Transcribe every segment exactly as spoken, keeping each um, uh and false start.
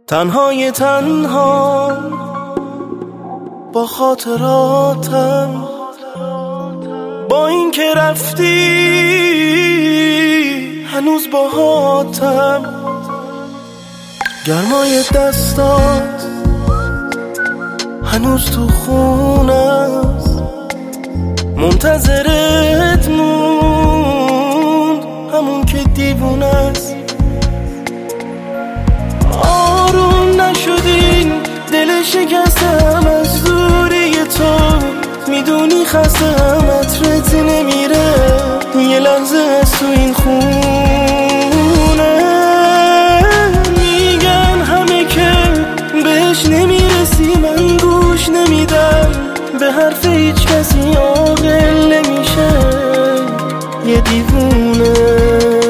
تنهای تنها با خاطراتم، با این که رفتی هنوز باهاتم. گرمای دستات هنوز تو خونست، منتظرت موند همون که دیوونست. آروم نشدین دل شکستم از دوری تو، میدونی خستم عطرت نمیره یه لحظه از تو این خونه. میگن همه که بهش نمیرسی، من گوش نمیدم به حرف هیچ کسی، عاقل نمیشه یه دیوونه.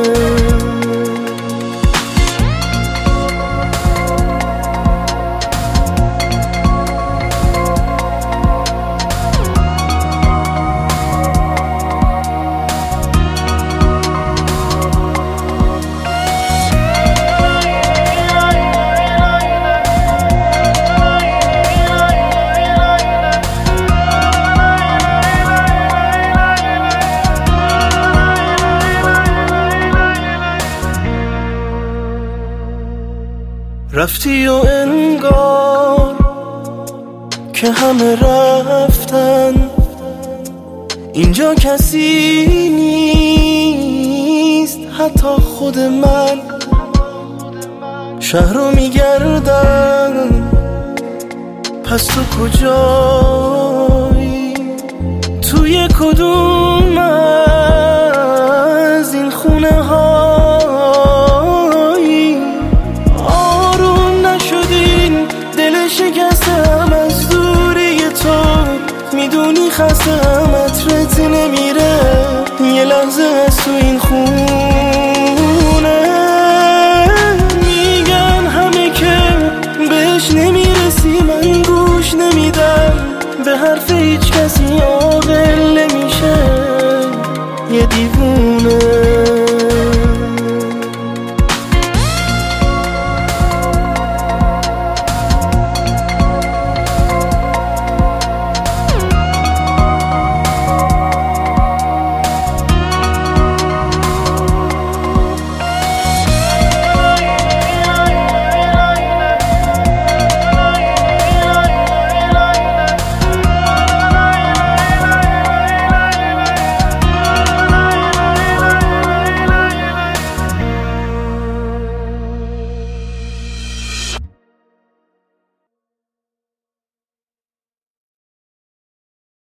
رفتی و انگار که همه رفتن، اینجا کسی نیست حتی خود من. شهر رو میگردم پس تو کجایی؟ توی کدوم از این خونه هایی؟ آروم نشدین دل شکستم از دوری تو، میدونی خستم عطرت نمیره یه لحظه از تو این خونه. میگن همه که بهش نمیرسی، من گوش نمیدم به حرف هیچ کسی، عاقل نمیشه یه دیوونه.